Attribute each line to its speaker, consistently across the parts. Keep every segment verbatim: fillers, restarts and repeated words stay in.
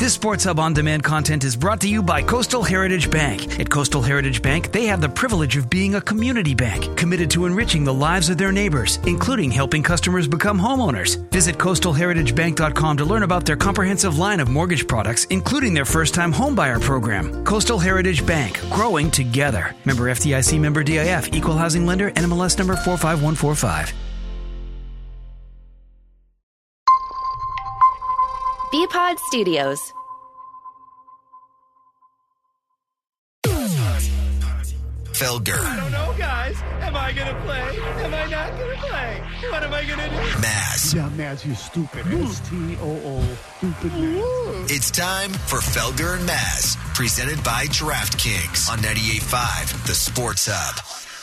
Speaker 1: This Sports Hub On-Demand content is brought to you by Coastal Heritage Bank. At Coastal Heritage Bank, they have the privilege of being a community bank, committed to enriching the lives of their neighbors, including helping customers become homeowners. Visit coastal heritage bank dot com to learn about their comprehensive line of mortgage products, including their first-time homebuyer program. Coastal Heritage Bank, growing together. Member F D I C, member D I F, equal housing lender, N M L S number four five one four five.
Speaker 2: B-Pod Studios.
Speaker 3: Felger.
Speaker 4: I don't know, guys. Am I going to play? Am I not going to play? What am I going to do?
Speaker 3: Maz.
Speaker 5: Yeah, Maz, you stupid. S T O O. Stupid Maz.
Speaker 3: It's time for Felger and Maz, presented by DraftKings on ninety-eight point five, the Sports Hub.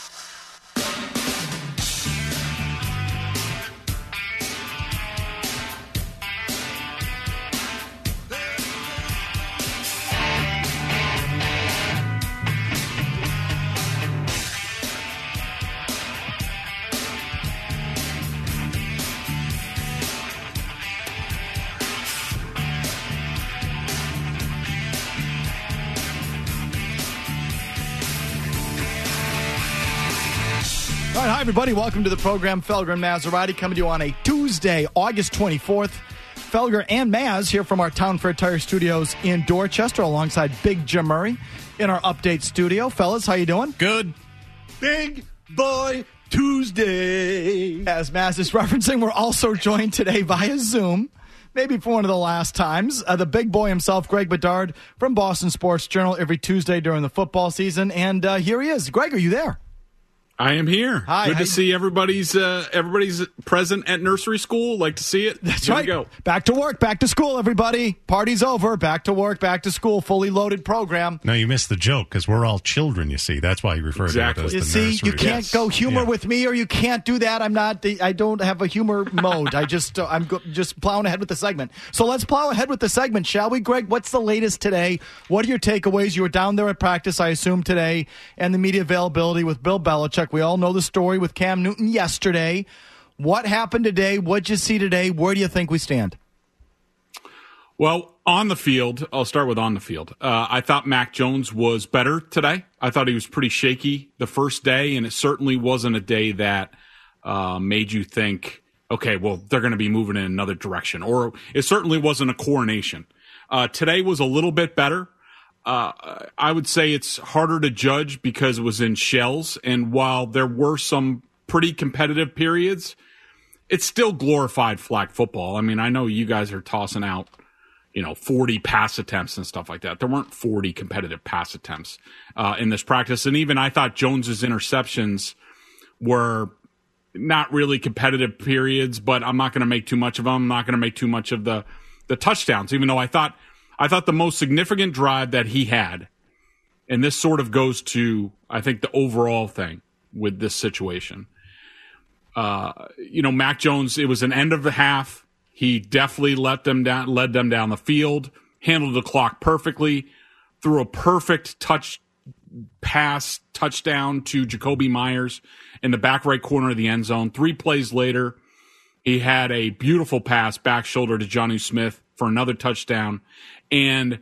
Speaker 6: All right, hi, everybody. Welcome to the program. Felger and Maserati coming to you on a Tuesday, August twenty-fourth. Felger and Maz here from our Town Fair Tire Studios in Dorchester alongside Big Jim Murray in our update studio. Fellas, how you doing?
Speaker 7: Good.
Speaker 6: Big Boy Tuesday. As Maz is referencing, we're also joined today via Zoom, maybe for one of the last times, uh, the big boy himself, Greg Bedard from Boston Sports Journal every Tuesday during the football season. And uh, here he is. Greg, are you there?
Speaker 7: I am here.
Speaker 6: Hi,
Speaker 7: Good
Speaker 6: hi.
Speaker 7: to see everybody's uh, everybody's present at nursery school. Like to see it.
Speaker 6: That's
Speaker 7: Here
Speaker 6: right.
Speaker 7: we go.
Speaker 6: Back to work, back to school, everybody. Party's over. Back to work, back to school. Fully loaded program.
Speaker 8: No, you missed the joke because we're all children, you see. That's why you refer
Speaker 7: Exactly.
Speaker 8: to it as
Speaker 6: You
Speaker 8: the
Speaker 6: see,
Speaker 8: nursery.
Speaker 6: you can't
Speaker 7: Yes.
Speaker 6: go humor
Speaker 8: Yeah.
Speaker 6: with me, or you can't do that. I'm not. The, I don't have a humor mode. I just, uh, I'm go, just plowing ahead with the segment. So let's plow ahead with the segment, shall we, Greg? What's the latest today? What are your takeaways? You were down there at practice, I assume, today, and the media availability with Bill Belichick. We all know the story with Cam Newton yesterday. What happened today? What'd you see today? Where do you think we stand?
Speaker 7: Well, on the field, I'll start with on the field. Uh, I thought Mac Jones was better today. I thought he was pretty shaky the first day, and it certainly wasn't a day that uh, made you think, okay, well, they're going to be moving in another direction. Or it certainly wasn't a coronation. Uh, today was a little bit better. Uh, I would say it's harder to judge because it was in shells, and while there were some pretty competitive periods, it's still glorified flag football. I mean, I know you guys are tossing out, you know, forty pass attempts and stuff like that. There weren't forty competitive pass attempts uh, in this practice, and even I thought Jones's interceptions were not really competitive periods, but I'm not going to make too much of them. I'm not going to make too much of the the touchdowns, even though I thought I thought the most significant drive that he had, and this sort of goes to, I think, the overall thing with this situation. Uh, you know, Mac Jones, it was an end of the half. He definitely let them down, led them down the field, handled the clock perfectly, threw a perfect touch pass touchdown to Jacoby Myers in the back right corner of the end zone. Three plays later, he had a beautiful pass back shoulder to Jonnu Smith for another touchdown. And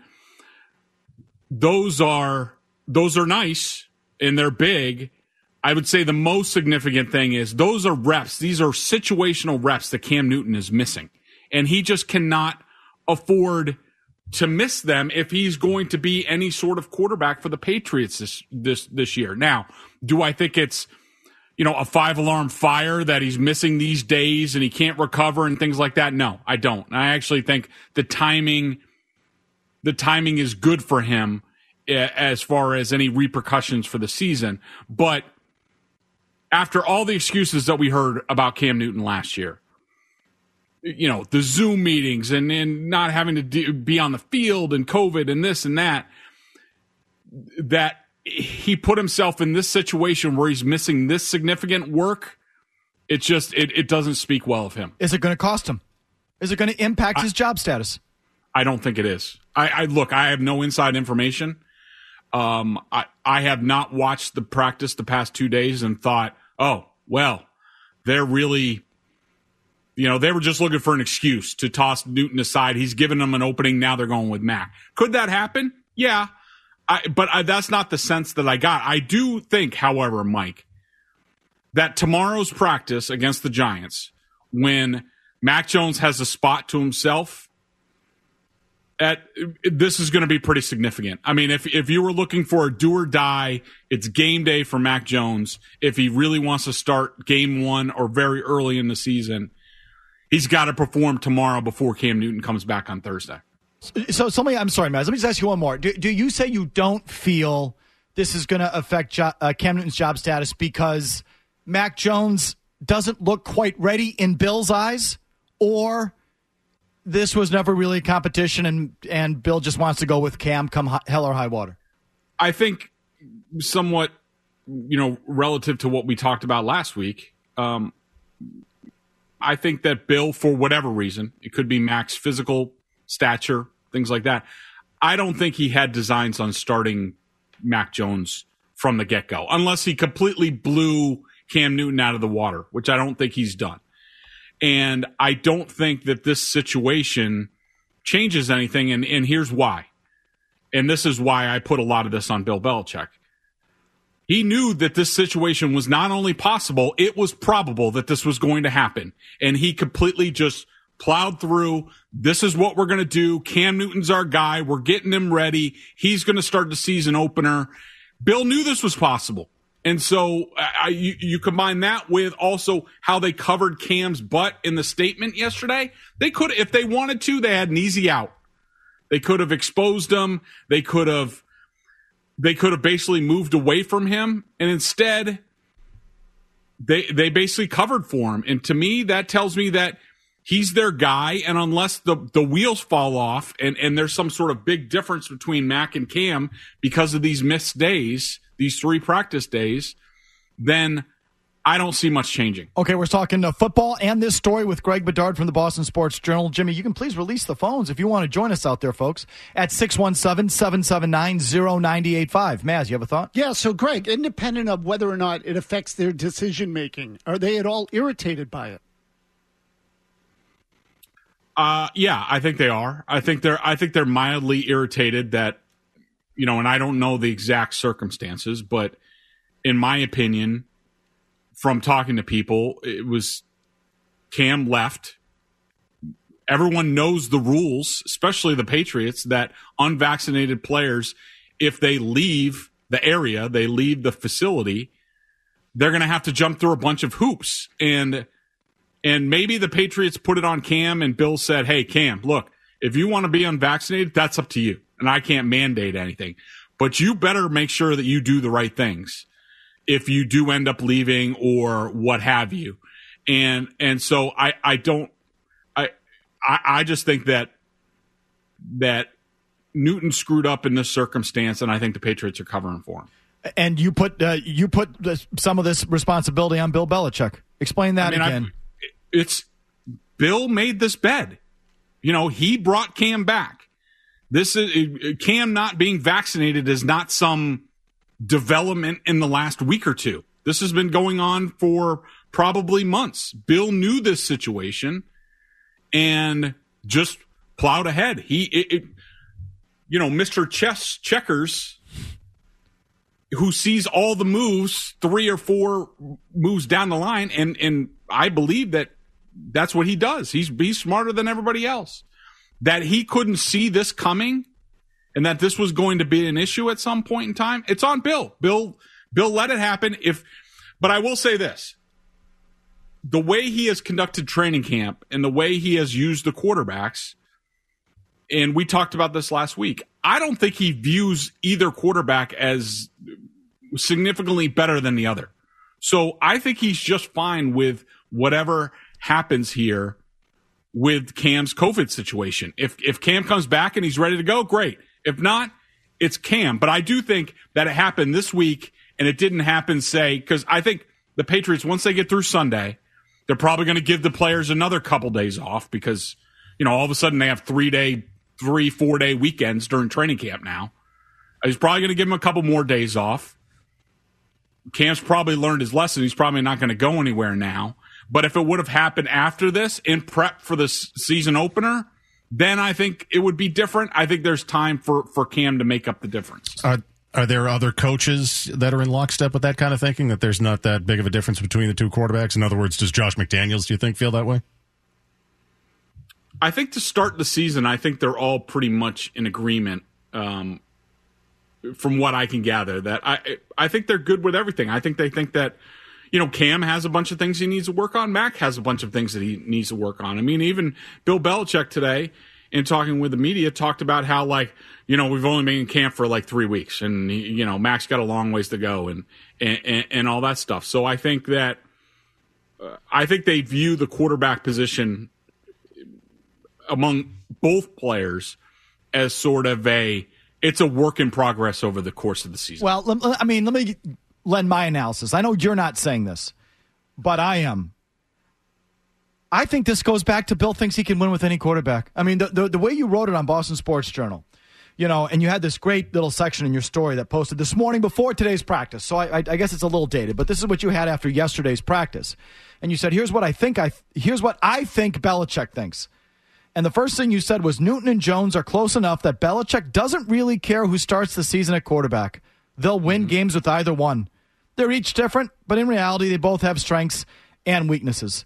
Speaker 7: those are those are nice and they're big. I would say the most significant thing is those are reps. These are situational reps that Cam Newton is missing. And he just cannot afford to miss them if he's going to be any sort of quarterback for the Patriots this this this year. Now, do I think it's, you know, a five-alarm fire that he's missing these days and he can't recover and things like that? No, I don't. I actually think the timing the timing is good for him as far as any repercussions for the season. But after all the excuses that we heard about Cam Newton last year, you know, the Zoom meetings and, and not having to do, be on the field and COVID and this and that, that he put himself in this situation where he's missing this significant work, it just, it, it doesn't speak well of him.
Speaker 6: Is it going to cost him? Is it going to impact
Speaker 7: I,
Speaker 6: his job status?
Speaker 7: I don't think it is. I, I look, I have no inside information. Um, I, I have not watched the practice the past two days and thought, oh, well, they're really, You know, they were just looking for an excuse to toss Newton aside. He's given them an opening. Now they're going with Mac. Could that happen? Yeah. I, but I, that's not the sense that I got. I do think, however, Mike, that tomorrow's practice against the Giants, when Mac Jones has a spot to himself, at, this is going to be pretty significant. I mean, if if you were looking for a do or die, it's game day for Mac Jones. If he really wants to start game one or very early in the season, he's got to perform tomorrow before Cam Newton comes back on Thursday.
Speaker 6: So, somebody, I'm sorry, Maz, let me just ask you one more. Do, do you say you don't feel this is going to affect jo- uh, Cam Newton's job status because Mac Jones doesn't look quite ready in Bill's eyes, or this was never really a competition and, and Bill just wants to go with Cam come high, hell or high water?
Speaker 7: I think somewhat, you know, relative to what we talked about last week, um, I think that Bill, for whatever reason, it could be Mac's physical stature, things like that, I don't think he had designs on starting Mac Jones from the get-go, unless he completely blew Cam Newton out of the water, which I don't think he's done. And I don't think that this situation changes anything, and, and here's why. And this is why I put a lot of this on Bill Belichick. He knew that this situation was not only possible, it was probable that this was going to happen. And he completely just plowed through. This is what we're going to do. Cam Newton's our guy. We're getting him ready. He's going to start the season opener. Bill knew this was possible. And so I, you, you combine that with also how they covered Cam's butt in the statement yesterday. They could, if they wanted to, they had an easy out. They could have exposed him. They could have, they could have basically moved away from him. And instead, they, they basically covered for him. And to me, that tells me that he's their guy, and unless the, the wheels fall off and, and there's some sort of big difference between Mac and Cam because of these missed days, these three practice days, then I don't see much changing.
Speaker 6: Okay, we're talking uh, football and this story with Greg Bedard from the Boston Sports Journal. Jimmy, you can please release the phones if you want to join us out there, folks, at six one seven, seven seven nine, zero nine eight five. Maz, you have a thought?
Speaker 5: Yeah, so Greg, independent of whether or not it affects their decision-making, are they at all irritated by it?
Speaker 7: Uh, yeah, I think they are. I think they're. I think they're mildly irritated that, you know, and I don't know the exact circumstances, but in my opinion, from talking to people, it was Cam left. Everyone knows the rules, especially the Patriots, that unvaccinated players, if they leave the area, they leave the facility, they're going to have to jump through a bunch of hoops. And And maybe the Patriots put it on Cam, and Bill said, hey, Cam, look, if you want to be unvaccinated, that's up to you. And I can't mandate anything. But you better make sure that you do the right things if you do end up leaving or what have you. And and so I, I don't I, I I just think that that Newton screwed up in this circumstance, and I think the Patriots are covering for him.
Speaker 6: And you put uh, you put this, some of this responsibility on Bill Belichick. Explain that I mean, again. I,
Speaker 7: It's Bill made this bed. You know, he brought Cam back. This is Cam not being vaccinated is not some development in the last week or two. This has been going on for probably months. Bill knew this situation and just plowed ahead. He, it, it, you know, Mister Chess Checkers, who sees all the moves, three or four moves down the line, and and I believe that that's what he does. He's he's smarter than everybody else. That he couldn't see this coming and that this was going to be an issue at some point in time, it's on Bill. Bill Bill let it happen. If but I will say this. The way he has conducted training camp and the way he has used the quarterbacks, and we talked about this last week, I don't think he views either quarterback as significantly better than the other. So I think he's just fine with whatever happens here with Cam's COVID situation. If if Cam comes back and he's ready to go, great. If not, it's Cam. But I do think that it happened this week, and it didn't happen, say, because I think the Patriots, once they get through Sunday, they're probably going to give the players another couple days off because, you know, all of a sudden they have three-day, three, four-day weekends during training camp now. He's probably going to give them a couple more days off. Cam's probably learned his lesson. He's probably not going to go anywhere now. But if it would have happened after this in prep for the season opener, then I think it would be different. I think there's time for, for Cam to make up the difference.
Speaker 8: Are, are there other coaches that are in lockstep with that kind of thinking, that there's not that big of a difference between the two quarterbacks? In other words, does Josh McDaniels, do you think, feel that way?
Speaker 7: I think to start the season, I think they're all pretty much in agreement, um, from what I can gather, that I I think they're good with everything. I think they think that, you know, Cam has a bunch of things he needs to work on. Mac has a bunch of things that he needs to work on. I mean, even Bill Belichick today, in talking with the media, talked about how, like, you know, we've only been in camp for like three weeks, and, you know, Mac's got a long ways to go, and and, and all that stuff. So I think that uh, I think they view the quarterback position among both players as sort of a, it's a work in progress over the course of the season.
Speaker 6: Well, I mean, let me lend my analysis. I know you're not saying this, but I am. I think this goes back to Bill thinks he can win with any quarterback. I mean, the, the, the way you wrote it on Boston Sports Journal, you know, and you had this great little section in your story that posted this morning before today's practice. So I, I, I guess it's a little dated, but this is what you had after yesterday's practice. And you said, here's what I think I, here's what I think Belichick thinks. And the first thing you said was Newton and Jones are close enough that Belichick doesn't really care who starts the season at quarterback. They'll win mm-hmm. games with either one. They're each different, but in reality, they both have strengths and weaknesses.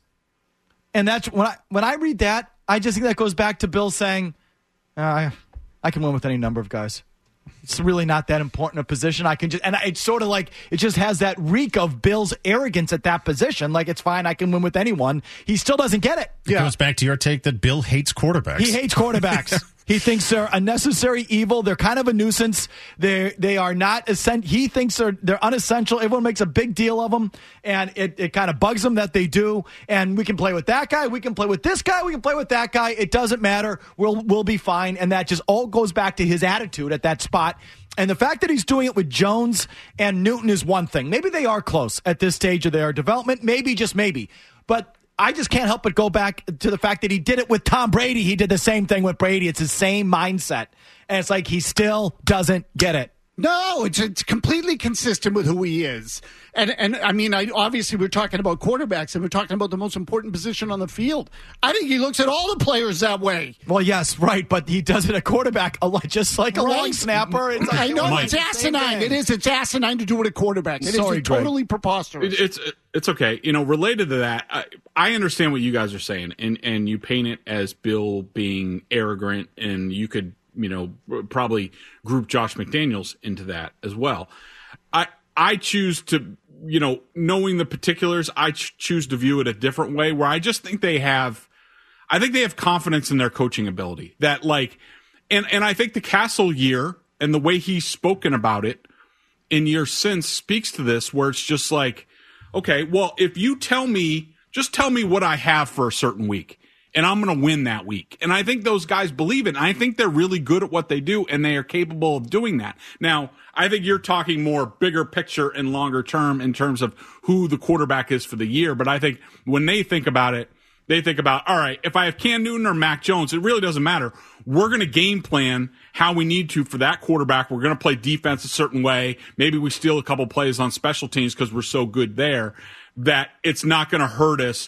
Speaker 6: And that's when I when I read that, I just think that goes back to Bill saying, uh, I can win with any number of guys. It's really not that important a position. I can just, and it's sort of like, it just has that reek of Bill's arrogance at that position. Like, it's fine, I can win with anyone. He still doesn't get it.
Speaker 8: It yeah. goes back to your take that Bill hates quarterbacks.
Speaker 6: He hates quarterbacks. He thinks they're a necessary evil. They're kind of a nuisance. They they are not essential. He thinks they're they're unessential. Everyone makes a big deal of them, and it, it kind of bugs them that they do. And we can play with that guy. We can play with this guy. We can play with that guy. It doesn't matter. We'll we'll be fine. And that just all goes back to his attitude at that spot. And the fact that he's doing it with Jones and Newton is one thing. Maybe they are close at this stage of their development. Maybe, just maybe. But I just can't help but go back to the fact that he did it with Tom Brady. He did the same thing with Brady. It's the same mindset. And it's like he still doesn't get it.
Speaker 5: No, it's it's completely consistent with who he is. And, and I mean, I, obviously we're talking about quarterbacks, and we're talking about the most important position on the field. I think he looks at all the players that way.
Speaker 6: Well, yes, right, but he does it a quarterback, just like a right. long snapper. It's
Speaker 5: I know, Mike. It's asinine. It is. It's asinine to do it a quarterback. It
Speaker 6: Sorry,
Speaker 5: is totally preposterous.
Speaker 7: It, it's it's okay. You know, related to that, I, I understand what you guys are saying, and, and you paint it as Bill being arrogant, and you could, you know, probably group Josh McDaniels into that as well. I I choose to, you know, knowing the particulars, I ch- choose to view it a different way, where I just think they have, I think they have confidence in their coaching ability. That, like, and, and I think the Castle year and the way he's spoken about it in years since speaks to this, where it's just like, okay, well, if you tell me, just tell me what I have for a certain week, and I'm going to win that week. And I think those guys believe it. And I think they're really good at what they do, and they are capable of doing that. Now, I think you're talking more bigger picture and longer term in terms of who the quarterback is for the year. But I think when they think about it, they think about, all right, if I have Cam Newton or Mac Jones, it really doesn't matter. We're going to game plan how we need to for that quarterback. We're going to play defense a certain way. Maybe we steal a couple plays on special teams because we're so good there that it's not going to hurt us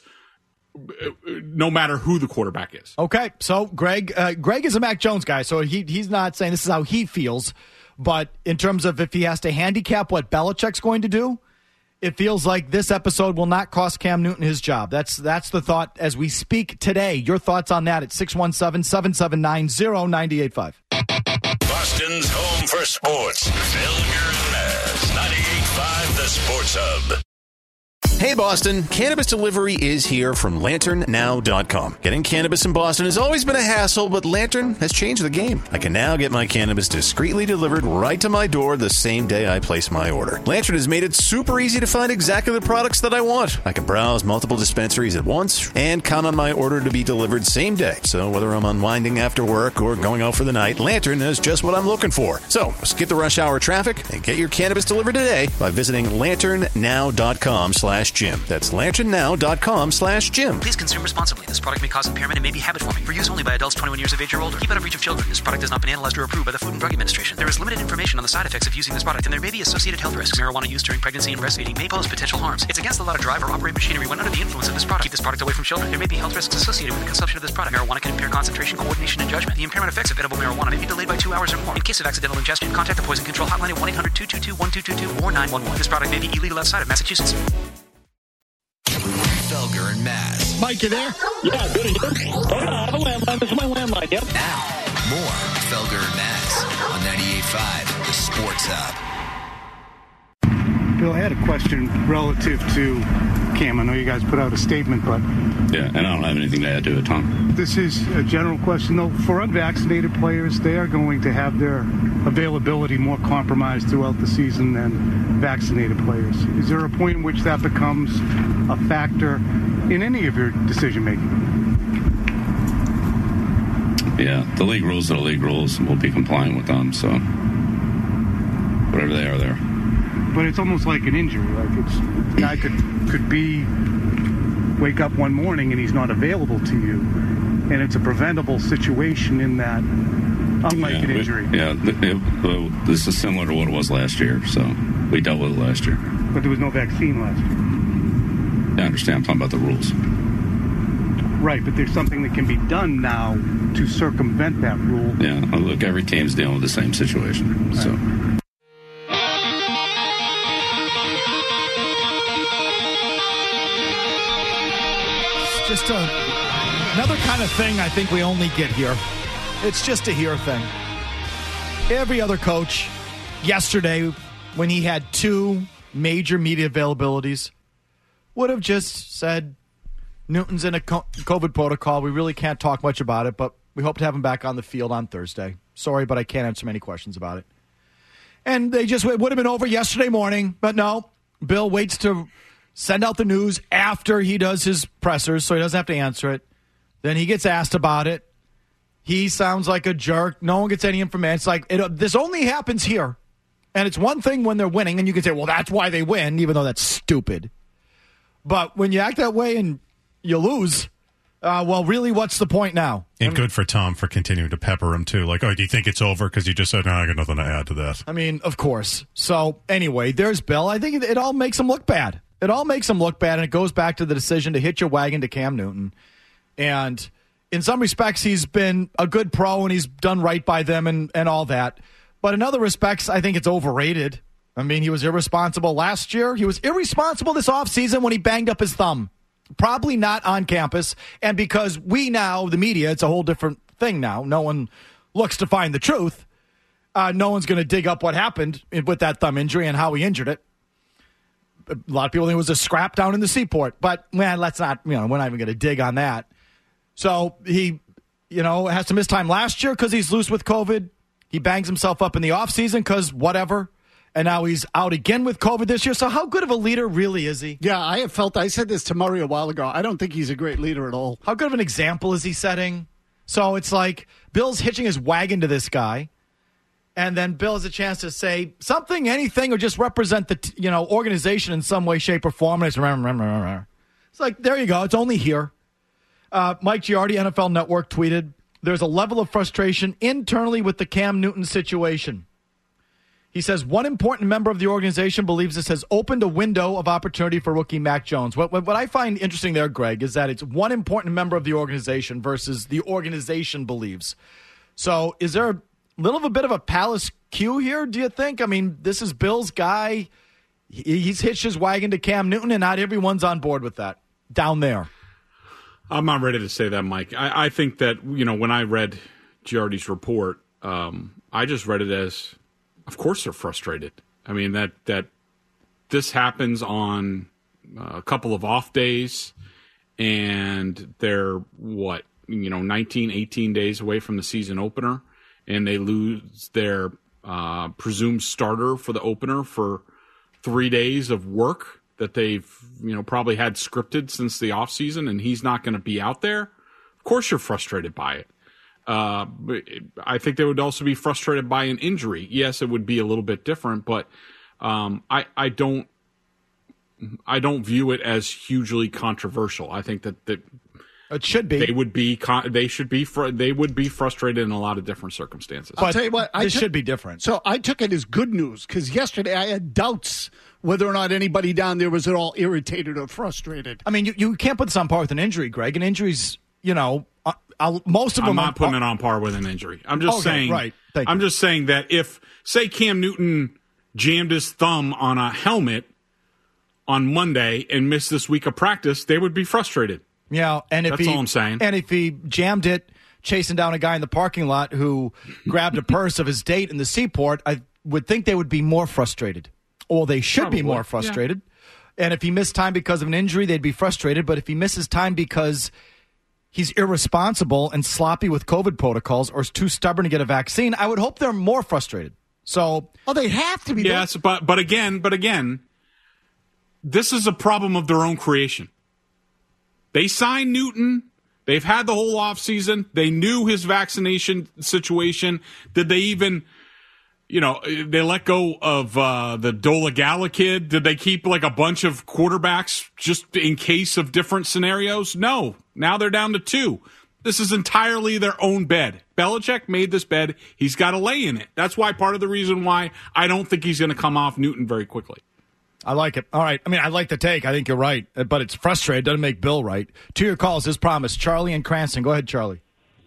Speaker 7: no matter who the quarterback is.
Speaker 6: Okay, so Greg uh, Greg is a Mac Jones guy, so he he's not saying this is how he feels, but in terms of if he has to handicap what Belichick's going to do, it feels like this episode will not cost Cam Newton his job. That's that's the thought as we speak today. Your thoughts on that at six one seven, seven seven nine, zero nine eight five.
Speaker 9: Boston's home for sports. Felger and Maz, ninety-eight point five The Sports Hub.
Speaker 10: Hey Boston, cannabis delivery is here from lantern now dot com. Getting cannabis in Boston has always been a hassle, but Lantern has changed the game. I can now get my cannabis discreetly delivered right to my door the same day I place my order. Lantern has made it super easy to find exactly the products that I want. I can browse multiple dispensaries at once and count on my order to be delivered same day. So whether I'm unwinding after work or going out for the night, Lantern is just what I'm looking for. So skip the rush hour traffic and get your cannabis delivered today by visiting lantern now dot com slash slash Jim. That's lantern now dot com slash Jim.
Speaker 1: Please consume responsibly. This product may cause impairment and may be habit forming. For use only by adults twenty-one years of age or older. Keep out of reach of children. This product has not been analyzed or approved by the Food and Drug Administration. There is limited information on the side effects of using this product, and there may be associated health risks. Marijuana use during pregnancy and breastfeeding may pose potential harms. It's against the law to drive or operate machinery when under the influence of this product. Keep this product away from children. There may be health risks associated with the consumption of this product. Marijuana can impair concentration, coordination, and judgment. The impairment effects of edible marijuana may be delayed by two hours or more. In case of accidental ingestion, contact the Poison Control Hotline at one eight hundred two two two one two two two or nine one one. This product may be illegal outside of Massachusetts.
Speaker 3: Felger and Maz.
Speaker 5: Mike, you there?
Speaker 11: Yeah, good. Oh, yeah, I have a landline. This is my landline, yep.
Speaker 3: Now, more Felger and Maz on ninety-eight point five, the Sports Hub.
Speaker 12: Bill, I had a question relative to Cam. I know you guys put out a statement, but...
Speaker 13: Yeah, and I don't have anything to add to it, Tom.
Speaker 12: This is a general question, though. For unvaccinated players, they are going to have their availability more compromised throughout the season than vaccinated players. Is there a point in which that becomes a factor in any of your decision-making?
Speaker 13: Yeah, the league rules are the league rules, and we'll be compliant with them, so whatever they are, there.
Speaker 12: But it's almost like an injury. Like it's the guy could could be wake up one morning and he's not available to you, and it's a preventable situation in that, unlike
Speaker 13: yeah,
Speaker 12: an injury.
Speaker 13: We, yeah, it, it, this is similar to what it was last year. So we dealt with it last year.
Speaker 12: But there was no vaccine last year.
Speaker 13: Yeah, I understand. I'm talking about the rules.
Speaker 12: Right, but there's something that can be done now to circumvent that rule.
Speaker 13: Yeah, look, every team's dealing with the same situation. Right. So.
Speaker 6: Just a, another kind of thing I think we only get here. It's just a here thing. Every other coach yesterday, when he had two major media availabilities, would have just said, Newton's in a COVID protocol. We really can't talk much about it, but we hope to have him back on the field on Thursday. Sorry, but I can't answer many questions about it. And they just, it would have been over yesterday morning, but no, Bill waits to send out the news after he does his pressers so he doesn't have to answer it. Then he gets asked about it. He sounds like a jerk. No one gets any information. It's like, it, this only happens here. And it's one thing when they're winning, and you can say, well, that's why they win, even though that's stupid. But when you act that way and you lose, uh, well, really, what's the point now?
Speaker 8: And good for Tom for continuing to pepper him, too. Like, oh, do you think it's over? Because you just said, no, I got nothing to add to that.
Speaker 6: I mean, of course. So, anyway, there's Bill. I think it, it all makes him look bad. It all makes him look bad, and it goes back to the decision to hitch your wagon to Cam Newton. And in some respects, he's been a good pro, and he's done right by them and, and all that. But in other respects, I think it's overrated. I mean, he was irresponsible last year. He was irresponsible this offseason when he banged up his thumb. Probably not on campus. And because we now, the media, it's a whole different thing now. No one looks to find the truth. Uh, no one's going to dig up what happened with that thumb injury and how he injured it. A lot of people think it was a scrap down in the seaport. But, man, let's not, you know, we're not even going to dig on that. So he, you know, has to miss time last year because he's loose with COVID. He bangs himself up in the offseason because whatever. And now he's out again with COVID this year. So how good of a leader really is he?
Speaker 5: Yeah, I have felt, I said this to Murray a while ago. I don't think he's a great leader at all.
Speaker 6: How good of an example is he setting? So it's like Bill's hitching his wagon to this guy. And then Bill has a chance to say something, anything, or just represent the, you know, organization in some way, shape, or form. And it's, it's like, there you go. It's only here. Uh, Mike Giardi, N F L Network, tweeted, there's a level of frustration internally with the Cam Newton situation. He says, one important member of the organization believes this has opened a window of opportunity for rookie Mac Jones. What, what, what I find interesting there, Greg, is that it's one important member of the organization versus the organization believes. So is there a little of a bit of a Palace cue here, do you think? I mean, this is Bill's guy. He, he's hitched his wagon to Cam Newton, and not everyone's on board with that down there.
Speaker 7: I'm not ready to say that, Mike. I, I think that, you know, when I read Giardi's report, um, I just read it as, of course they're frustrated. I mean, that that this happens on a couple of off days, and they're, what, you know, nineteen, eighteen days away from the season opener, and they lose their uh, presumed starter for the opener for three days of work that they've, you know, probably had scripted since the offseason, and he's not going to be out there. Of course you're frustrated by it. Uh, but I think they would also be frustrated by an injury. Yes, it would be a little bit different, but um, I, I don't I don't view it as hugely controversial. I think that, that
Speaker 6: it should be.
Speaker 7: They would be. They should be. Fr- they would be frustrated in a lot of different circumstances.
Speaker 5: I'll tell you what. I
Speaker 6: this
Speaker 5: took,
Speaker 6: should be different.
Speaker 5: So I took it as good news because yesterday I had doubts whether or not anybody down there was at all irritated or frustrated.
Speaker 6: I mean, you, you can't put this on par with an injury, Greg. An injury's, you know, uh, I'll, most of
Speaker 7: I'm
Speaker 6: them.
Speaker 7: not
Speaker 6: are,
Speaker 7: putting it on par with an injury. I'm just
Speaker 6: okay,
Speaker 7: saying.
Speaker 6: Right. Thank
Speaker 7: I'm
Speaker 6: you.
Speaker 7: just saying that if, say, Cam Newton jammed his thumb on a helmet on Monday and missed this week of practice, they would be frustrated.
Speaker 6: Yeah, and if
Speaker 7: That's
Speaker 6: he,
Speaker 7: all I'm saying.
Speaker 6: And if he jammed it chasing down a guy in the parking lot who grabbed a purse of his date in the seaport, I would think they would be more frustrated. Or they should
Speaker 7: Probably.
Speaker 6: be more frustrated. Yeah. And if he missed time because of an injury, they'd be frustrated. But if he misses time because he's irresponsible and sloppy with COVID protocols or is too stubborn to get a vaccine, I would hope they're more frustrated. So,
Speaker 5: oh, they have to be.
Speaker 7: Yes, but but again, but again, this is a problem of their own creation. They signed Newton. They've had the whole offseason. They knew his vaccination situation. Did they even, you know, they let go of uh, the Dolagala kid? Did they keep like a bunch of quarterbacks just in case of different scenarios? No. Now they're down to two. This is entirely their own bed. Belichick made this bed. He's got to lay in it. That's why part of the reason why I don't think he's going to come off Newton very quickly.
Speaker 6: I like it. All right. I mean, I like the take. I think you're right, but it's frustrating. It doesn't make Bill right. To your calls, as promised. Charlie and Cranston. Go ahead, Charlie.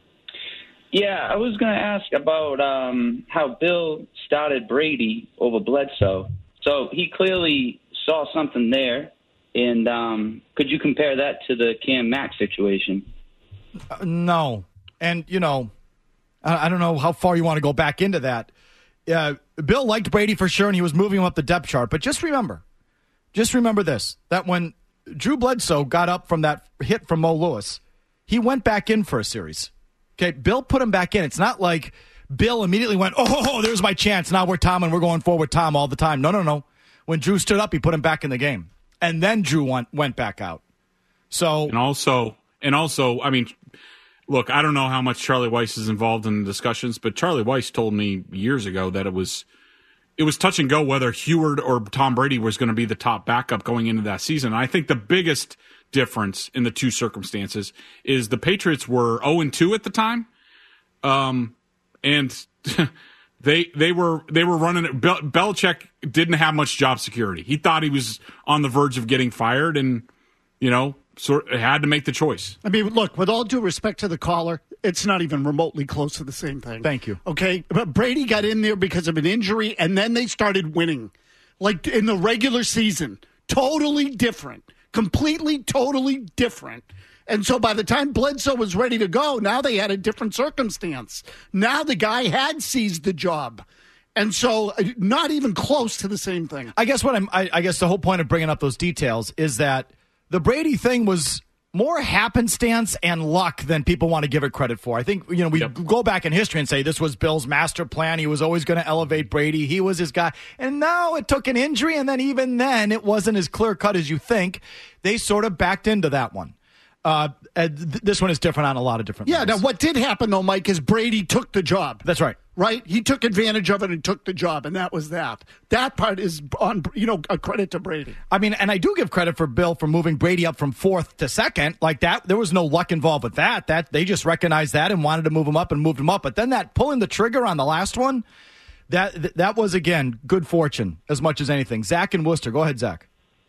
Speaker 14: Yeah, I was going to ask about um, how Bill started Brady over Bledsoe. So he clearly saw something there. And um, could you compare that to the Cam Mack situation?
Speaker 6: Uh, no. And, you know, I, I don't know how far you want to go back into that. Uh, Bill liked Brady for sure, and he was moving him up the depth chart. But just remember, just remember this, that when Drew Bledsoe got up from that hit from Mo Lewis, he went back in for a series. Okay, Bill put him back in. It's not like Bill immediately went, oh, there's my chance. Now we're Tom, and we're going forward with Tom all the time. No, no, no. When Drew stood up, he put him back in the game. And then Drew went, went back out. So
Speaker 7: And also, and also, I mean, look, I don't know how much Charlie Weiss is involved in the discussions, but Charlie Weiss told me years ago that it was it was touch and go whether Heward or Tom Brady was going to be the top backup going into that season. And I think the biggest difference in the two circumstances is the Patriots were oh and two at the time, um, and they they were they were running it. Bel- Belichick didn't have much job security. He thought he was on the verge of getting fired, and you know. Sort of had to make the choice.
Speaker 5: I mean, look, with all due respect to the caller, it's not even remotely close to the same thing.
Speaker 6: Thank you.
Speaker 5: Okay, but Brady got in there because of an injury, and then they started winning. Like in the regular season. Totally different. Completely, totally different. And so by the time Bledsoe was ready to go, now they had a different circumstance. Now the guy had seized the job. And so not even close to the same thing.
Speaker 6: I guess what I'm, I, I guess the whole point of bringing up those details is that the Brady thing was more happenstance and luck than people want to give it credit for. I think, you know, we yep. go back in history and say this was Bill's master plan. He was always going to elevate Brady. He was his guy. And now it took an injury, and then even then it wasn't as clear-cut as you think. They sort of backed into that one. Uh, th- this one is different on a lot of different
Speaker 5: Yeah,
Speaker 6: levels.
Speaker 5: now what did happen, though, Mike, is Brady took the job.
Speaker 6: That's right.
Speaker 5: Right? He took advantage of it and took the job, and that was that. That part is, on, you know, a credit to Brady.
Speaker 6: I mean, and I do give credit for Bill for moving Brady up from fourth to second. Like that, there was no luck involved with that. That they just recognized that and wanted to move him up and moved him up. But then that pulling the trigger on the last one, that that was, again, good fortune as much as anything. Zach and Worcester. Go ahead, Zach.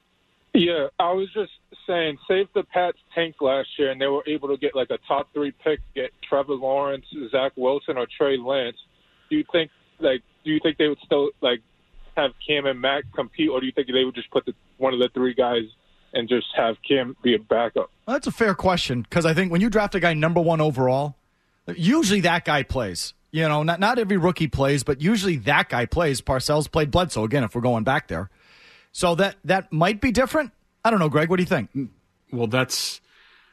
Speaker 15: Yeah, I was just saying, say if the Pats tanked last year and they were able to get like a top three pick, get Trevor Lawrence, Zach Wilson, or Trey Lance, do you think like do you think they would still like have Cam and Mac compete, or do you think they would just put the, one of the three guys and just have Cam be a backup?
Speaker 6: Well, that's a fair question, because I think when you draft a guy number one overall, usually that guy plays. You know, not not every rookie plays, but usually that guy plays. Parcells played Bledsoe again, if we're going back there. So that that might be different. I don't know, Greg. What do you think?
Speaker 7: Well, that's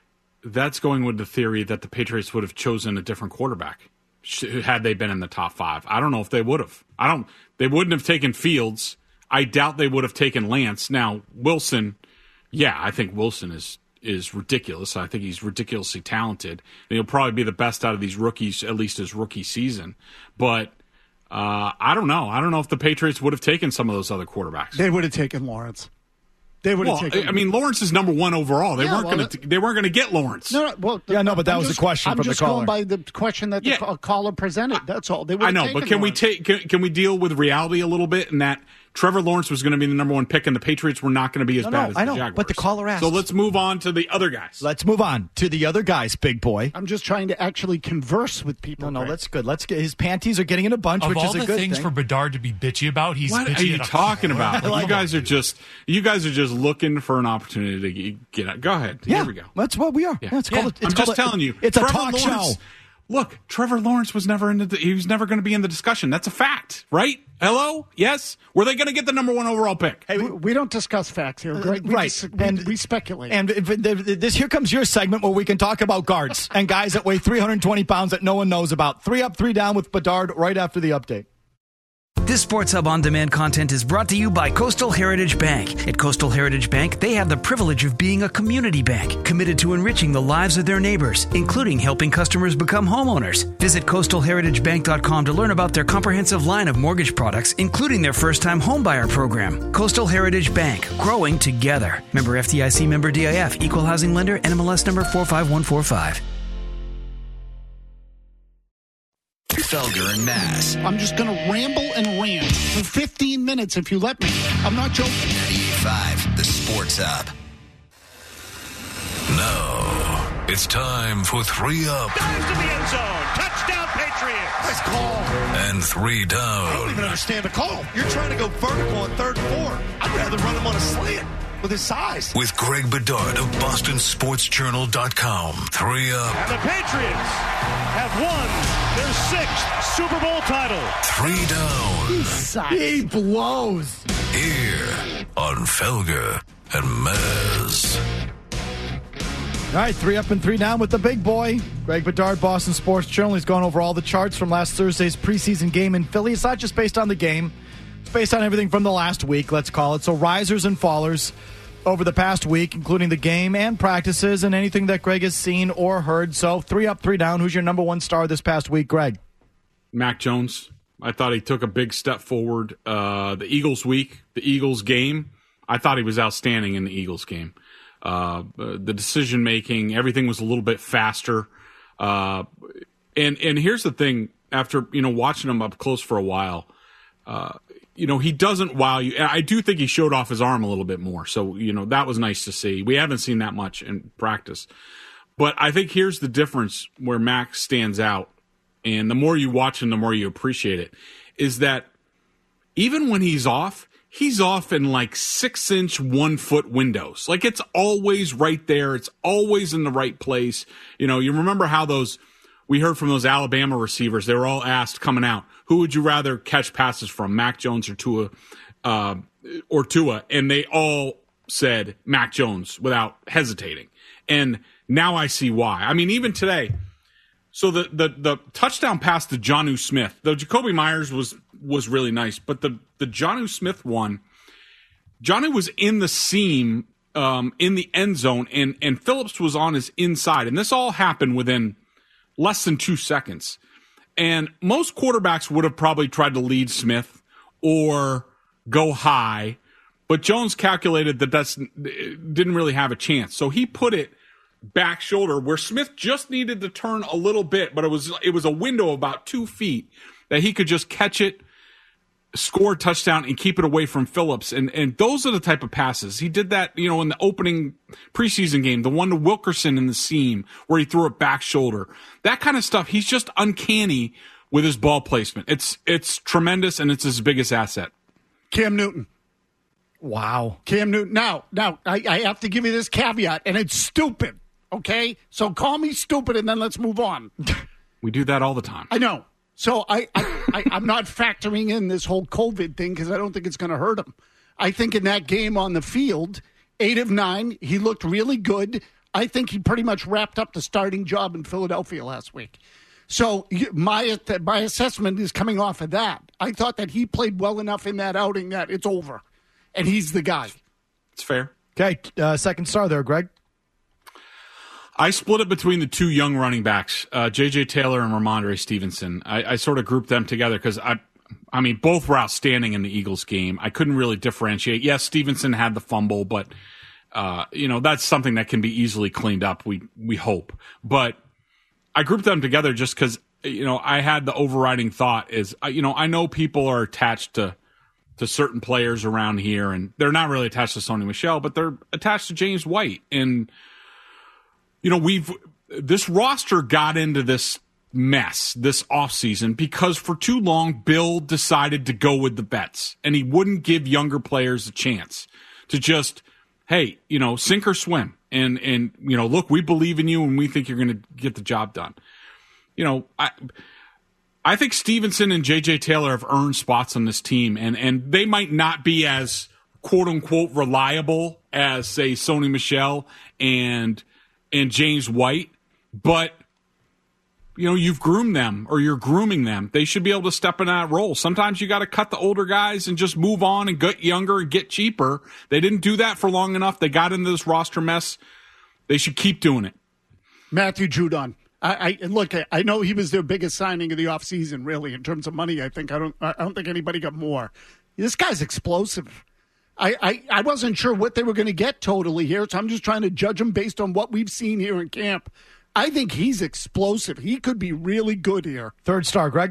Speaker 7: that's going with the theory that the Patriots would have chosen a different quarterback had they been in the top five. I don't know if they would have. I don't. They wouldn't have taken Fields. I doubt they would have taken Lance. Now Wilson, yeah, I think Wilson is is ridiculous. I think he's ridiculously talented. And he'll probably be the best out of these rookies, at least his rookie season. But uh, I don't know. I don't know if the Patriots would have taken some of those other quarterbacks.
Speaker 5: They would have taken Lawrence. They would have
Speaker 7: well,
Speaker 5: taken.
Speaker 7: I mean, Lawrence is number one overall. They
Speaker 5: Yeah,
Speaker 7: weren't
Speaker 5: well,
Speaker 7: going to. They weren't going to get Lawrence.
Speaker 5: No, no, well,
Speaker 6: Yeah, no, but that
Speaker 5: I'm
Speaker 6: was the
Speaker 5: just-
Speaker 6: question
Speaker 5: I'm
Speaker 6: from the
Speaker 5: just
Speaker 6: caller.
Speaker 5: going by the question that the
Speaker 7: Yeah.
Speaker 5: ca- caller presented. That's all. They would
Speaker 7: I
Speaker 5: have
Speaker 7: know,
Speaker 5: taken
Speaker 7: but can
Speaker 5: Lawrence.
Speaker 7: we take? Can, can we deal with reality a little bit? In that Trevor Lawrence was going to be the number one pick, and the Patriots were not going to be as
Speaker 6: No,
Speaker 7: bad
Speaker 6: no,
Speaker 7: as
Speaker 6: I
Speaker 7: the
Speaker 6: know,
Speaker 7: Jaguars.
Speaker 6: but the caller asked.
Speaker 7: So let's move on to the other guys.
Speaker 6: Let's move on to the other guys, big boy.
Speaker 5: I'm just trying to actually converse with people.
Speaker 6: No, no,
Speaker 5: Greg.
Speaker 6: that's good. Let's get his panties are getting in a bunch,
Speaker 16: Of
Speaker 6: which
Speaker 16: all
Speaker 6: is a
Speaker 16: the
Speaker 6: good
Speaker 16: things
Speaker 6: thing.
Speaker 16: for Bedard to be bitchy about, he's
Speaker 7: What
Speaker 16: bitchy
Speaker 7: are you
Speaker 16: at a
Speaker 7: talking
Speaker 16: core.
Speaker 7: about?
Speaker 16: I
Speaker 7: Like, you
Speaker 16: love
Speaker 7: guys
Speaker 16: it.
Speaker 7: are just. You guys are just looking for an opportunity to get- get out. Go ahead.
Speaker 6: yeah,
Speaker 7: Here we go.
Speaker 6: that's what we are.
Speaker 7: Yeah.
Speaker 6: Yeah, it's
Speaker 7: Yeah,
Speaker 6: called. It's
Speaker 7: I'm
Speaker 6: called
Speaker 7: just
Speaker 6: a-
Speaker 7: telling you.
Speaker 6: It's a
Speaker 7: Trevor
Speaker 6: talk
Speaker 7: Lawrence,
Speaker 6: show.
Speaker 7: Look, Trevor Lawrence was never in the. He was never going to be in the discussion. That's a fact, right? Hello? Yes? Were they going to get the number one overall pick?
Speaker 5: We, we don't discuss facts here, Greg. We
Speaker 6: right.
Speaker 5: just- we,
Speaker 6: And-
Speaker 5: we speculate.
Speaker 6: And if- if- this here comes your segment where we can talk about guards and guys that weigh three hundred twenty pounds that no one knows about. Three up, three down with Bedard right after the update.
Speaker 1: This Sports Hub On Demand content is brought to you by Coastal Heritage Bank. At Coastal Heritage Bank, they have the privilege of being a community bank, committed to enriching the lives of their neighbors, including helping customers become homeowners. Visit coastal heritage bank dot com to learn about their comprehensive line of mortgage products, including their first-time homebuyer program. Coastal Heritage Bank, growing together. Member F D I C, member D I F, equal housing lender, N M L S number four five one four five.
Speaker 3: Felger and Maz.
Speaker 5: I'm just going to ramble and rant for fifteen minutes if you let me. I'm not joking.
Speaker 3: ninety-eight point five, the Sports Hub.
Speaker 9: Now, it's time for three up
Speaker 4: Dives to the end zone. Touchdown, Patriots.
Speaker 5: Nice call.
Speaker 9: and three
Speaker 17: I don't
Speaker 9: down.
Speaker 17: even understand the call. You're trying to go vertical on third and four. I'd rather run him on a slant with his size.
Speaker 9: With Greg Bedard of Boston Sports Journal dot com. Three up,
Speaker 4: And the Patriots have won their sixth Super Bowl title.
Speaker 9: three down.
Speaker 6: He blows.
Speaker 9: Here on Felger and Maz.
Speaker 6: All right, three up and three down with the big boy. Greg Bedard, Boston Sports Journal. He's gone over all the charts from last Thursday's preseason game in Philly. It's not just based on the game. It's based on everything from the last week, let's call it. So risers and fallers over the past week, including the game and practices and anything that Greg has seen or heard. So three up, three down. Who's your number one star this past week, Greg?
Speaker 7: Mac Jones. I thought he took a big step forward. Uh, the Eagles week, the Eagles game, I thought he was outstanding in the Eagles game. Uh, the decision making, everything was a little bit faster. Uh, and and here's the thing: after you know watching him up close for a while, uh, you know he doesn't wow you. I do think he showed off his arm a little bit more, so you know that was nice to see. We haven't seen that much in practice, but I think here's the difference where Mac stands out, and the more you watch him, the more you appreciate it. Is that even when he's off, he's off in like six inch, one foot windows. Like it's always right there. It's always in the right place. You know, you remember how those, we heard from those Alabama receivers, they were all asked coming out, who would you rather catch passes from, Mac Jones or Tua, uh, or Tua? And they all said Mac Jones without hesitating. And now I see why. I mean, even today, so the, the, the touchdown pass to Jonnu Smith, though Jacoby Myers was, was really nice, but the, the Jonnu Smith one, Jonnu was in the seam, um, in the end zone, and, and Phillips was on his inside. And this all happened within less than two seconds. And most quarterbacks would have probably tried to lead Smith or go high, but Jones calculated that that's didn't really have a chance. So he put it back shoulder where Smith just needed to turn a little bit, but it was it was a window of about two feet that he could just catch it, score a touchdown, and keep it away from Phillips. And and those are the type of passes. He did that, you know, in the opening preseason game, the one to Wilkerson in the seam where he threw it back shoulder. That kind of stuff, he's just uncanny with his ball placement. It's it's tremendous, and it's his biggest asset.
Speaker 5: Cam Newton.
Speaker 6: Wow.
Speaker 5: Cam Newton. Now, now I, I have to give you this caveat, and it's stupid, okay? So call me stupid, and then let's move on.
Speaker 7: We do that all the time.
Speaker 5: I know. So I, I, I, I'm not factoring in this whole COVID thing because I don't think it's going to hurt him. I think in that game on the field, eight of nine, he looked really good. I think he pretty much wrapped up the starting job in Philadelphia last week. So my my assessment is coming off of that. I thought that he played well enough in that outing that it's over, and he's the guy.
Speaker 7: It's fair.
Speaker 6: Okay, uh, second star there, Greg.
Speaker 7: I split it between the two young running backs, uh, J J Taylor and Ramondre Stevenson. I, I sort of grouped them together because I I mean, both were outstanding in the Eagles game. I couldn't really differentiate. Yes, Stevenson had the fumble, but, uh, you know, that's something that can be easily cleaned up, we we hope. But I grouped them together just because, you know, I had the overriding thought is, you know, I know people are attached to to certain players around here, and they're not really attached to Sony Michel, but they're attached to James White. And, you know, we've this roster got into this mess this offseason because for too long Bill decided to go with the vets, and he wouldn't give younger players a chance to just, hey, you know, sink or swim. And, and you know, look, we believe in you, and we think you're going to get the job done. You know, I I think Stevenson and J J Taylor have earned spots on this team, and, and they might not be as quote-unquote reliable as, say, Sony Michel and and James White, but, you know, you've groomed them, or you're grooming them. They should be able to step in that role. Sometimes you got to cut the older guys and just move on and get younger and get cheaper. They didn't do that for long enough. They got into this roster mess. They should keep doing it.
Speaker 5: Matthew Judon. I, I look. I know he was their biggest signing of the offseason, really, in terms of money. I think I don't. I don't think anybody got more. This guy's explosive. I, I, I wasn't sure what they were going to get totally here, so I'm just trying to judge him based on what we've seen here in camp. I think he's explosive. He could be really good here.
Speaker 6: Third star, Greg.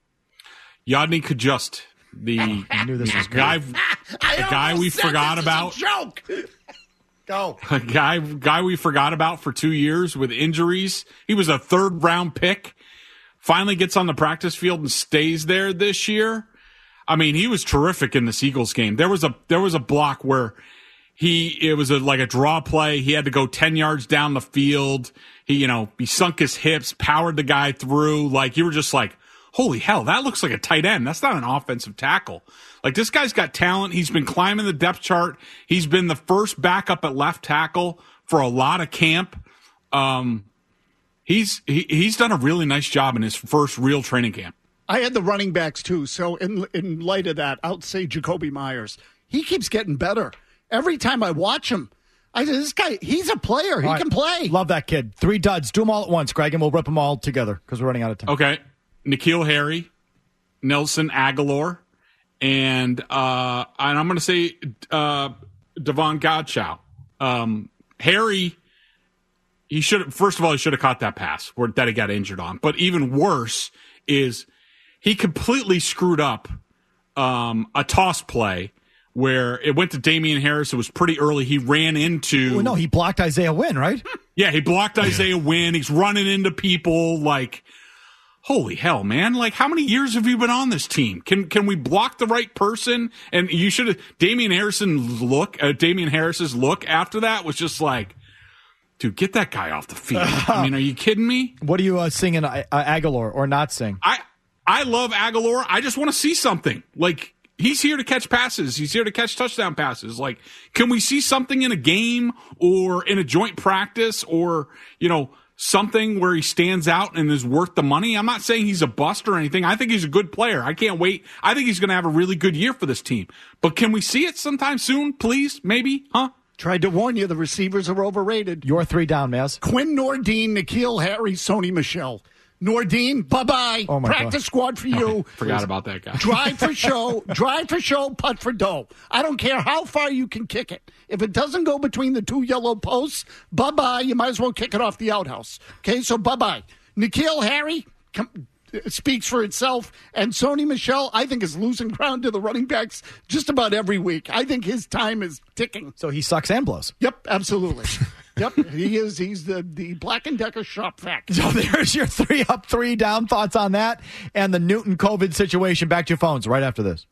Speaker 7: Yodny Kajust, the
Speaker 6: I knew this was
Speaker 7: guy,
Speaker 6: good.
Speaker 7: the guy we forgot about.
Speaker 5: Joke. Go.
Speaker 7: A guy, guy we forgot about for two years with injuries. He was a third round pick. Finally gets on the practice field and stays there this year. I mean, he was terrific in this Eagles game. There was a there was a block where he it was a, like a draw play. He had to go ten yards down the field. He you know he sunk his hips, powered the guy through. Like you were just like, holy hell, that looks like a tight end. That's not an offensive tackle. Like, this guy's got talent. He's been climbing the depth chart. He's been the first backup at left tackle for a lot of camp. Um, he's he, he's done a really nice job in his first real training camp.
Speaker 5: I had the running backs, too. So in in light of that, I'll say Jacoby Myers. He keeps getting better. Every time I watch him, I say, this guy, he's a player. He
Speaker 6: all right.
Speaker 5: can play.
Speaker 6: Love that kid. Three duds. Do them all at once, Greg, and we'll rip them all together because we're running out of time.
Speaker 7: Okay. N'Keal Harry, Nelson Aguilar, and uh, and I'm going to say uh, Devon Godchow. Um, Harry, he should first of all he should have caught that pass where that he got injured on. But even worse is he completely screwed up um, a toss play where it went to Damian Harris. It was pretty early. He ran into.
Speaker 6: Well, no, he blocked Isaiah Wynn, right?
Speaker 7: Yeah, he blocked Isaiah Wynn. He's running into people like. Holy hell, man. Like, how many years have you been on this team? Can can we block the right person? And you should have, Damian Harrison's look, uh, Damian Harris's look after that was just like, dude, get that guy off the field. I mean, are you kidding me?
Speaker 6: What are you uh, singing uh, Aguilar or not sing?
Speaker 7: I, I love Aguilar. I just want to see something. Like, he's here to catch passes. He's here to catch touchdown passes. Like, can we see something in a game or in a joint practice or, you know, something where he stands out and is worth the money? I'm not saying he's a bust or anything. I think he's a good player. I can't wait. I think he's going to have a really good year for this team. But can we see it sometime soon, please? Maybe? Huh?
Speaker 5: Tried to warn you, the receivers are overrated.
Speaker 6: Your three down, Maz.
Speaker 5: Quinn Nordine, N'Keal Harry, Sony Michel. Nordine, bye-bye.
Speaker 6: Oh
Speaker 5: Practice
Speaker 6: God.
Speaker 5: squad for you.
Speaker 7: Oh, forgot about that guy.
Speaker 5: Drive for show. Drive for show, putt for dough. I don't care how far you can kick it. If it doesn't go between the two yellow posts, bye-bye. You might as well kick it off the outhouse. Okay, so bye-bye. N'Keal Harry come, speaks for itself. And Sony Michel, I think, is losing ground to the running backs just about every week. I think his time is ticking.
Speaker 6: So he sucks and blows.
Speaker 5: Yep, absolutely. Yep, he is. He's the, the Black and Decker shop vac.
Speaker 6: So there's your three up, three down thoughts on that and the Newton COVID situation. Back to your phones right after this.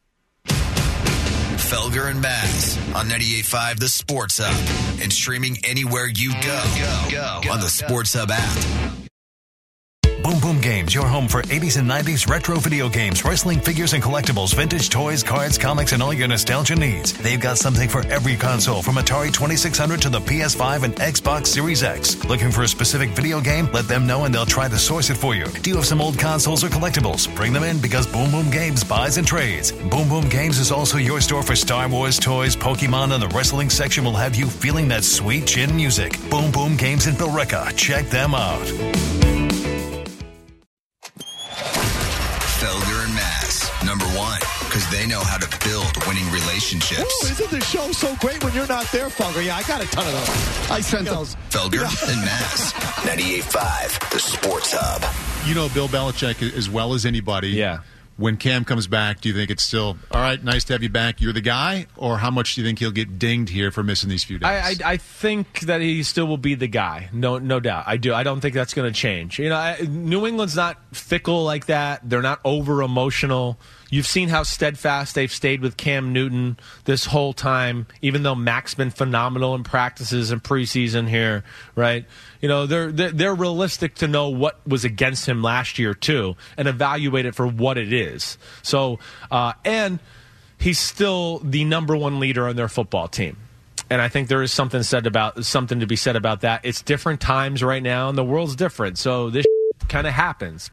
Speaker 3: Felger and Maz on ninety-eight point five The Sports Hub and streaming anywhere you go, go, go, go on the Sports Hub app.
Speaker 18: Boom Boom Games, your home for eighties and nineties retro video games, wrestling figures and collectibles, vintage toys, cards, comics, and all your nostalgia needs. They've got something for every console, from Atari twenty-six hundred to the P S five and Xbox Series X. Looking for a specific video game? Let them know and they'll try to source it for you. Do you have some old consoles or collectibles? Bring them in because Boom Boom Games buys and trades. Boom Boom Games is also your store for Star Wars toys, Pokemon, and the wrestling section will have you feeling that sweet chin music. Boom Boom Games in Billerica. Check them out.
Speaker 3: Felger and Maz, number one because they know how to build winning relationships.
Speaker 6: Ooh, isn't the show so great when you're not there, Felger? Yeah, I got a ton of those.
Speaker 5: I sent those.
Speaker 3: Felger and Mass. ninety-eight point five, the Sports Hub.
Speaker 19: You know Bill Belichick as well as anybody.
Speaker 20: Yeah.
Speaker 19: When Cam comes back, do you think it's still, all right, nice to have you back, you're the guy? Or how much do you think he'll get dinged here for missing these few days?
Speaker 20: I, I, I think that he still will be the guy. No no doubt. I do. I don't think that's going to change. You know, I, New England's not fickle like that. They're not over-emotional. You've seen how steadfast they've stayed with Cam Newton this whole time, even though Mac's been phenomenal in practices and preseason here, right? You know, they're, they're they're realistic to know what was against him last year, too, and evaluate it for what it is. So, uh, and he's still the number one leader on their football team. And I think there is something said about something to be said about that. It's different times right now, and the world's different. So this kind of happens.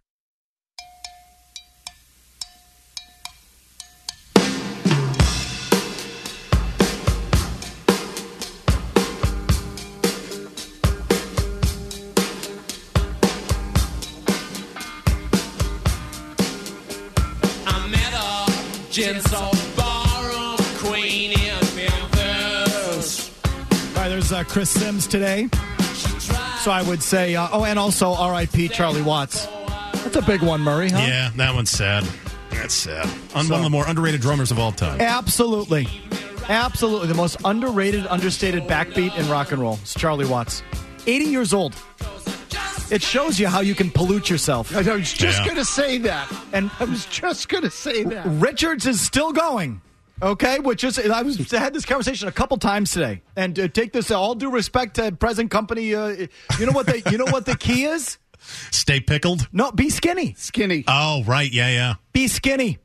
Speaker 6: All right, there's uh, Chris Sims today. So I would say, uh, oh, and also R I P Charlie Watts. That's a big one, Murray, huh?
Speaker 8: Yeah, that one's sad. That's sad. Un-
Speaker 6: So-
Speaker 8: one of the more underrated drummers of all time.
Speaker 6: Absolutely. Absolutely. The most underrated, understated backbeat in rock and roll is Charlie Watts. eighty years old. It shows you how you can pollute yourself.
Speaker 5: I was just
Speaker 6: Yeah.
Speaker 5: going to say that. And I was just going to say that.
Speaker 6: Richards is still going. Okay, which is I was I had this conversation a couple times today, and uh, take this all due respect to present company. Uh, you know what the you know what the key is?
Speaker 8: Stay pickled?
Speaker 6: No, be skinny.
Speaker 5: Skinny.
Speaker 8: Oh, right. Yeah, yeah.
Speaker 6: Be skinny.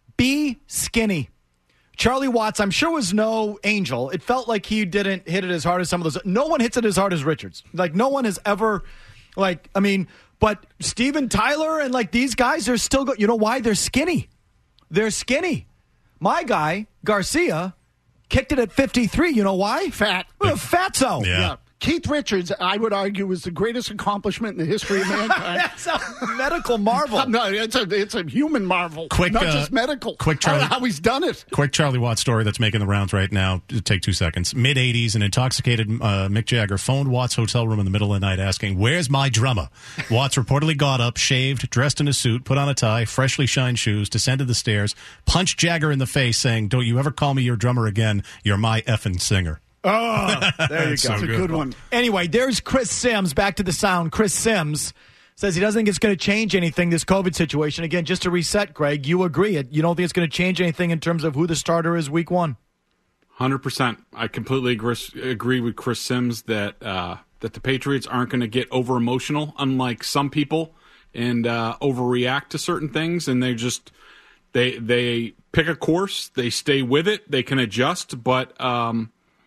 Speaker 6: Be skinny. Charlie Watts, I'm sure, was no angel. It felt like he didn't hit it as hard as some of those. No one hits it as hard as Richards. Like no one has ever. Like I mean, but Steven Tyler and like these guys are still. Go- you know why? They're skinny. They're skinny. My guy, Garcia, kicked it at fifty-three. You know why?
Speaker 5: Fat.
Speaker 6: Fatso.
Speaker 8: Yeah.
Speaker 5: Yeah. Keith Richards, I would argue, was the greatest accomplishment in the history of mankind.
Speaker 6: That's a medical marvel.
Speaker 5: No, it's a it's a human marvel.
Speaker 8: Quick,
Speaker 5: not
Speaker 8: uh,
Speaker 5: just medical.
Speaker 8: quick,
Speaker 5: I don't
Speaker 8: Charlie.
Speaker 5: know how he's done it.
Speaker 8: Quick Charlie Watts story that's making the rounds right now. Take two seconds. mid-eighties, an intoxicated uh, Mick Jagger phoned Watts' hotel room in the middle of the night asking, "Where's my drummer?" Watts reportedly got up, shaved, dressed in a suit, put on a tie, freshly shined shoes, descended the stairs, punched Jagger in the face, saying, "Don't you ever call me your drummer again. You're my effing singer."
Speaker 6: Oh, there you go.
Speaker 8: So
Speaker 5: That's a good one.
Speaker 6: Anyway, there's Chris Sims. Back to the sound. Chris Sims says he doesn't think it's going to change anything, this COVID situation. Again, just to reset, Greg, you agree. It. You don't think it's going to change anything in terms of who the starter is week one?
Speaker 7: one hundred percent. I completely agree, agree with Chris Sims that uh, that the Patriots aren't going to get over emotional, unlike some people, and uh, overreact to certain things. And they just they they pick a course, they stay with it, they can adjust, but um,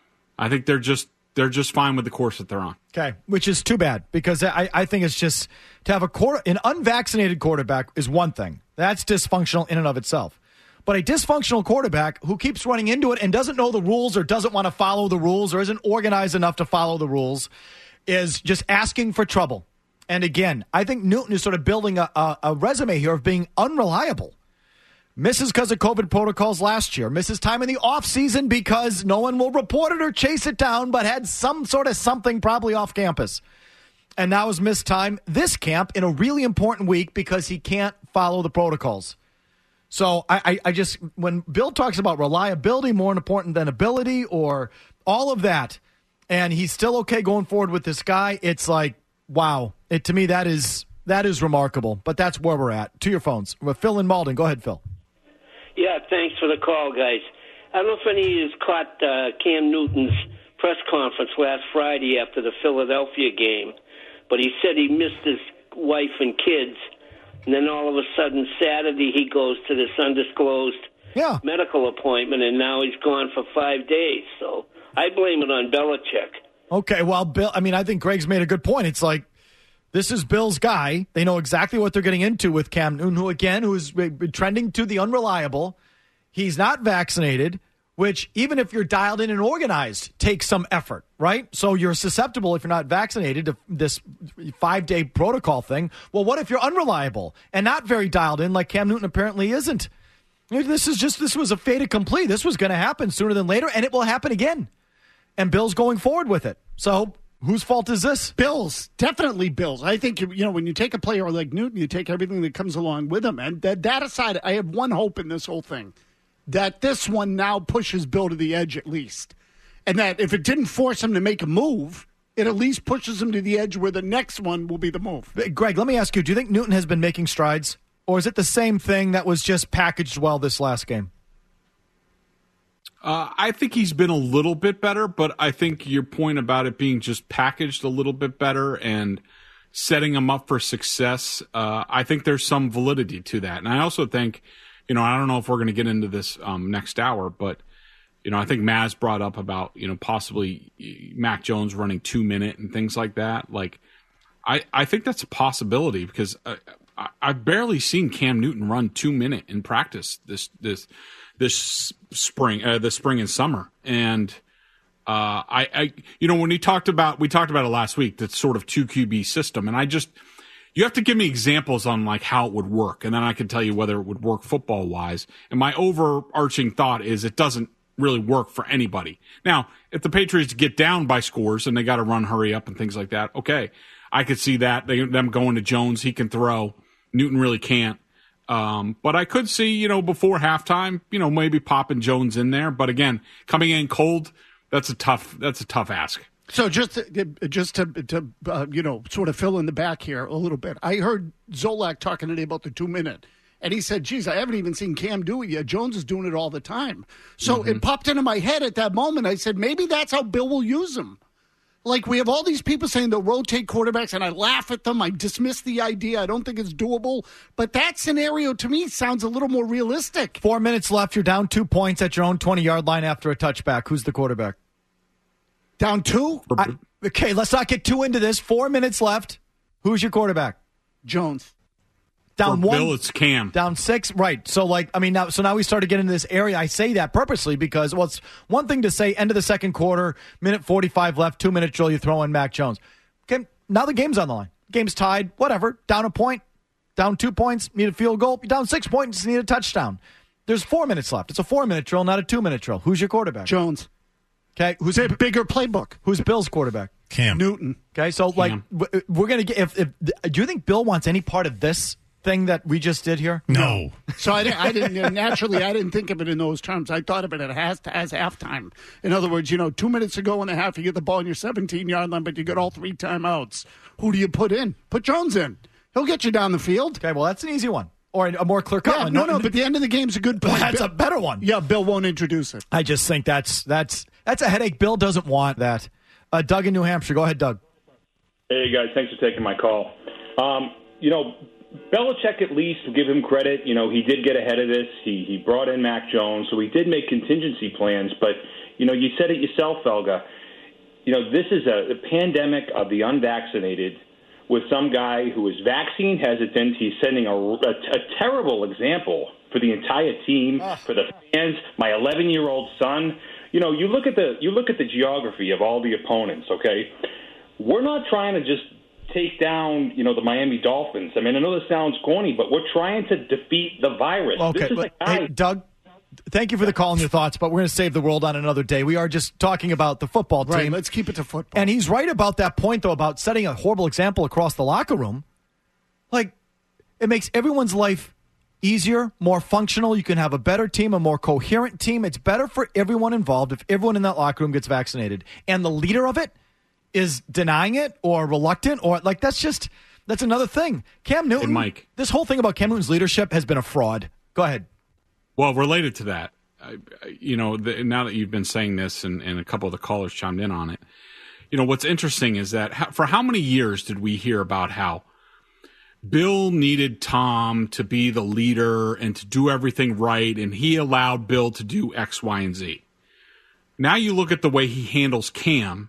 Speaker 7: I think they're just they're just fine with the course that they're on.
Speaker 6: Okay, which is too bad because I, I think it's just to have a quarter, an unvaccinated quarterback is one thing. That's dysfunctional in and of itself. But a dysfunctional quarterback who keeps running into it and doesn't know the rules or doesn't want to follow the rules or isn't organized enough to follow the rules is just asking for trouble. And again, I think Newton is sort of building a, a, a resume here of being unreliable. Misses because of COVID protocols last year. Misses time in the offseason because no one will report it or chase it down, but had some sort of something probably off campus. And now has missed time this camp in a really important week because he can't follow the protocols. So I, I, I just, when Bill talks about reliability more important than ability or all of that, and he's still okay going forward with this guy, it's like, wow. It, to me, that is that is remarkable. But that's where we're at. To your phones. With Phil in Malden. Go ahead, Phil.
Speaker 21: Yeah, thanks for the call, guys. I don't know if any of you caught uh, Cam Newton's press conference last Friday after the Philadelphia game, but he said he missed his wife and kids, and then all of a sudden Saturday he goes to this undisclosed
Speaker 6: yeah.
Speaker 21: medical appointment, and now he's gone for five days. So I blame it on Belichick.
Speaker 6: Okay, well, Bill, I mean, I think Greg's made a good point. It's like, this is Bill's guy. They know exactly what they're getting into with Cam Newton, who, again, who is trending to the unreliable. He's not vaccinated, which, even if you're dialed in and organized, takes some effort, right? So you're susceptible, if you're not vaccinated, to this five-day protocol thing. Well, what if you're unreliable and not very dialed in like Cam Newton apparently isn't? This is just this was a fait accompli. This was going to happen sooner than later, and it will happen again. And Bill's going forward with it. So whose fault is this?
Speaker 5: Bill's. Definitely Bill's. I think, you know, when you take a player like Newton, you take everything that comes along with him. And that, that aside, I have one hope in this whole thing, that this one now pushes Bill to the edge at least. And that if it didn't force him to make a move, it at least pushes him to the edge where the next one will be the move.
Speaker 6: Greg, let me ask you, do you think Newton has been making strides? Or is it the same thing that was just packaged well this last game?
Speaker 7: Uh, I think he's been a little bit better, but I think your point about it being just packaged a little bit better and setting him up for success, uh, I think there's some validity to that. And I also think, you know, I don't know if we're going to get into this um, next hour, but, you know, I think Maz brought up about, you know, possibly Mac Jones running two minute and things like that. Like, I, I think that's a possibility because uh, I, I've barely seen Cam Newton run two minute in practice this this this spring, uh, this spring and summer. And uh, I, I, you know, when we talked about we talked about it last week, that sort of two Q B system, and I just you have to give me examples on like how it would work, and then I can tell you whether it would work football wise. And my overarching thought is it doesn't really work for anybody. Now, if the Patriots get down by scores and they got to run, hurry up, and things like that, okay, I could see that they, them going to Jones. He can throw. Newton really can't. Um, but I could see, you know, before halftime, you know, maybe popping Jones in there. But again, coming in cold, that's a tough, that's a tough ask.
Speaker 5: So just to, just to, to uh, you know, sort of fill in the back here a little bit. I heard Zolak talking today about the two minute, and he said, geez, I haven't even seen Cam do it yet. Jones is doing it all the time. So mm-hmm. it popped into my head at that moment. I said, maybe that's how Bill will use him. Like, we have all these people saying they'll rotate quarterbacks, and I laugh at them. I dismiss the idea. I don't think it's doable. But that scenario, to me, sounds a little more realistic.
Speaker 6: Four minutes left. You're down two points at your own twenty-yard line after a touchback. Who's the quarterback?
Speaker 5: Down two?
Speaker 6: I, okay, let's not get too into this. Four minutes left. Who's your quarterback?
Speaker 5: Jones.
Speaker 6: Down
Speaker 7: For
Speaker 6: one.
Speaker 7: Bill, it's Cam.
Speaker 6: Down six. Right. So, like, I mean, now, so now we started getting into this area. I say that purposely because, well, it's one thing to say end of the second quarter, minute forty-five left, two minute drill, you throw in Mac Jones. Okay, now the game's on the line. Game's tied, whatever. Down a point, down two points, need a field goal. You're down six points, need a touchdown. There's four minutes left. It's a four minute drill, not a two minute drill. Who's your quarterback?
Speaker 5: Jones.
Speaker 6: Okay, who's
Speaker 5: a bigger playbook?
Speaker 6: Who's Bill's quarterback?
Speaker 8: Cam
Speaker 5: Newton.
Speaker 6: Okay, so Cam. like we're gonna get. If, if do you think Bill wants any part of this thing that we just did here?
Speaker 8: No.
Speaker 5: So I didn't, I didn't naturally, I didn't think of it in those terms. I thought of it as, as halftime. In other words, you know, two minutes to go and a half, you get the ball in your seventeen-yard line, but you get all three timeouts. Who do you put in? Put Jones in. He'll get you down the field.
Speaker 6: Okay, well, that's an easy one. Or a more clear-cut
Speaker 5: yeah,
Speaker 6: one.
Speaker 5: No, no, but the end of the game's a good point.
Speaker 6: That's
Speaker 5: Bill,
Speaker 6: a better one.
Speaker 5: Yeah, Bill won't introduce it.
Speaker 6: I just think that's that's that's a headache. Bill doesn't want that. Uh, Doug in New Hampshire. Go ahead, Doug.
Speaker 2: Hey, guys. Thanks for taking my call. Um, you know, Belichick, at least, will give him credit. You know, he did get ahead of this. He he brought in Mac Jones, so he did make contingency plans. But, you know, you said it yourself, Elga. You know, this is a, a pandemic of the unvaccinated with some guy who is vaccine hesitant. He's setting a, a, a terrible example for the entire team, oh. for the fans, my eleven-year-old son. You know, you look at the you look at the geography of all the opponents, okay? We're not trying to just take down, you know, the Miami Dolphins. I mean, I know this sounds corny, but we're trying to defeat the virus.
Speaker 6: Okay,
Speaker 2: this is
Speaker 6: but,
Speaker 2: a guy-
Speaker 6: hey, Doug, thank you for the call and your thoughts, but we're going to save the world on another day. We are just talking about the football team.
Speaker 5: Right, let's keep it to football.
Speaker 6: And he's right about that point, though, about setting a horrible example across the locker room. Like, it makes everyone's life easier, more functional. You can have a better team, a more coherent team. It's better for everyone involved if everyone in that locker room gets vaccinated. And the leader of it is denying it or reluctant or like that's just that's another thing. Cam Newton,
Speaker 7: hey, Mike.
Speaker 6: This whole thing about Cam Newton's leadership has been a fraud. Go ahead.
Speaker 7: Well, related to that, I, you know, the, now that you've been saying this and, and a couple of the callers chimed in on it, you know, what's interesting is that how, for how many years did we hear about how Bill needed Tom to be the leader and to do everything right, and he allowed Bill to do X, Y, and Z. Now you look at the way he handles Cam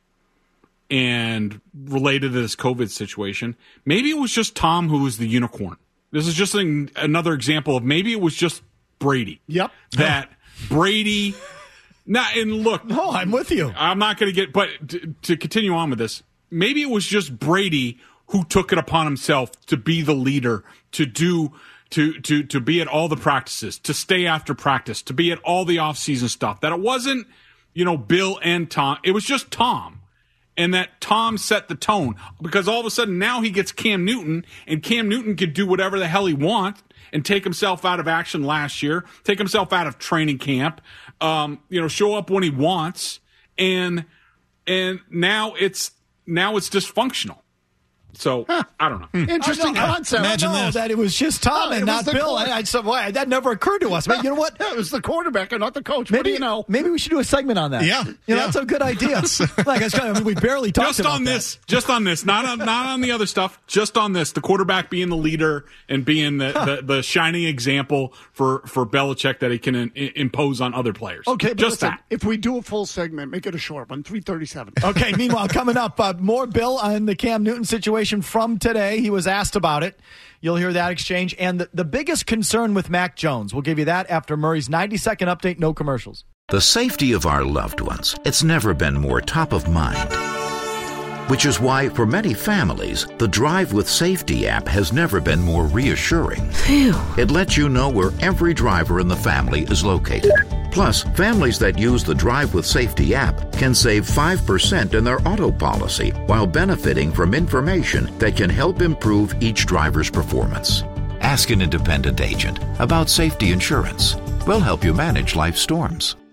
Speaker 7: and related to this COVID situation, maybe it was just Tom who was the unicorn. This is just an, another example of maybe it was just Brady.
Speaker 5: Yep.
Speaker 7: That Brady. Now, and look.
Speaker 6: No, I'm with you.
Speaker 7: I'm not going to get, but to, to continue on with this, maybe it was just Brady who took it upon himself to be the leader, to do, to to to be at all the practices, to stay after practice, to be at all the off-season stuff. That it wasn't, you know, Bill and Tom. It was just Tom. And that Tom set the tone, because all of a sudden now he gets Cam Newton, and Cam Newton could do whatever the hell he wants and take himself out of action last year, take himself out of training camp, um, you know, show up when he wants, and and now it's now it's dysfunctional. So huh. I don't know.
Speaker 5: Interesting
Speaker 6: I know,
Speaker 5: concept.
Speaker 6: Imagine that. that it was just Tom
Speaker 5: oh,
Speaker 6: and not Bill. I, I, so, boy, that never occurred to us. But you know what?
Speaker 5: It was the quarterback and not the coach.
Speaker 6: Maybe,
Speaker 5: what do you know?
Speaker 6: Maybe we should do a segment on that.
Speaker 8: Yeah,
Speaker 6: you know,
Speaker 8: yeah.
Speaker 6: that's a good idea. like I mean, we barely talked
Speaker 7: just
Speaker 6: about
Speaker 7: on
Speaker 6: that.
Speaker 7: this. Just on this. Not on not on the other stuff. Just on this. The quarterback being the leader and being the, huh. the, the shining example for for Belichick that he can in, impose on other players.
Speaker 5: Okay, but
Speaker 7: just
Speaker 5: listen,
Speaker 7: that.
Speaker 5: If we do a full segment, make it a short one. three thirty-seven.
Speaker 6: Okay. Meanwhile, coming up, uh, more Bill on the Cam Newton situation from today. He was asked about it. You'll hear that exchange. And the, the biggest concern with Mac Jones. We'll give you that after Murray's ninety-second update, no commercials.
Speaker 10: The safety of our loved ones, it's never been more top of mind. Which is why, for many families, the Drive with Safety app has never been more reassuring. Phew. It lets you know where every driver in the family is located. Plus, families that use the Drive with Safety app can save five percent in their auto policy while benefiting from information that can help improve each driver's performance. Ask an independent agent about safety insurance. We'll help you manage life's storms.